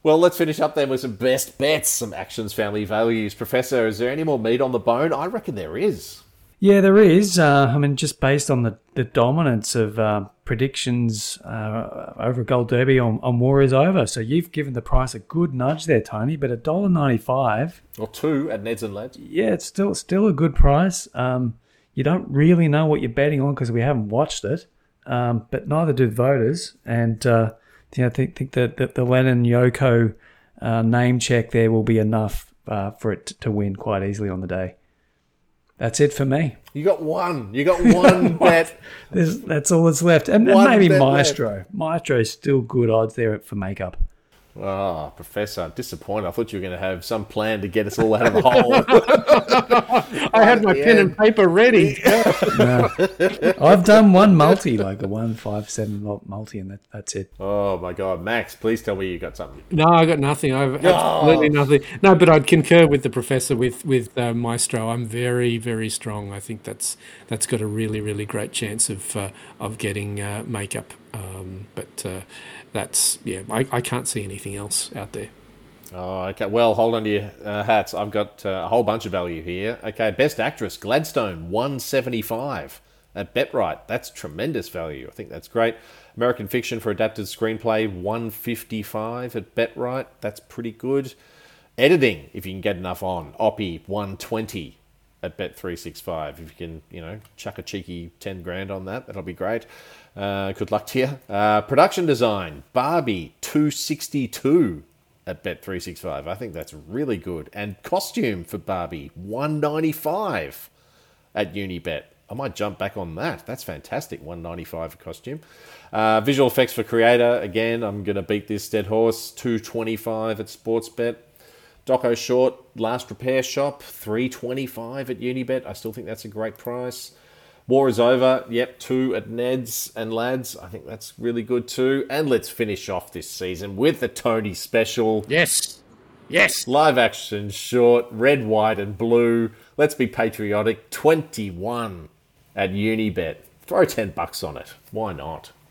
Well, let's finish up then with some best bets, some Actions Family values. Professor, is there any more meat on the bone? I reckon there is. Yeah, there is. Just based on the dominance of predictions over Gold Derby on War is Over. So you've given the price a good nudge there, Tony, but $1.95. Or two at Neds and Lads. Yeah, it's still a good price. You don't really know what you're betting on because we haven't watched it, but neither do the voters. And I think that the Lennon Yoko name check there will be enough for it to win quite easily on the day. That's it for me. You got one bet. That's all that's left. And maybe Maestro. Left. Maestro is still good odds there for makeup. Oh, Professor, I'm disappointed. I thought you were going to have some plan to get us all out of the hole. I had my pen and paper ready. No. I've done one multi, like a 157 multi, and that's it. Oh, my God. Max, please tell me you got something. No, I got nothing. I've absolutely nothing. No, but I'd concur with the Professor with Maestro. I'm very, very strong. I think that's got a really, really great chance of getting makeup. I can't see anything else out there. Oh, okay. Well, hold on to your hats. I've got a whole bunch of value here. Okay, Best Actress, Gladstone, 175 at BetRight. That's tremendous value. I think that's great. American Fiction for Adapted Screenplay, 155 at BetRight. That's pretty good. Editing, if you can get enough on. Oppie, 120 at Bet365. If you can, chuck a cheeky 10 grand on that, that'll be great. Good luck to you. Production Design, Barbie, 262 at Bet365. I think that's really good. And Costume for Barbie, 195 at Unibet. I might jump back on that. That's fantastic, 195 for Costume. Visual Effects for Creator, again, I'm going to beat this dead horse, 225 at Sportsbet. Doco Short, Last Repair Shop, 325 at Unibet. I still think that's a great price. War is Over, 2 at Neds and Lads. I think that's really good too. And let's finish off this season with the Tony Special. Yes. Live action short, red, white and blue. Let's be patriotic, 21 at Unibet. Throw $10 on it. Why not?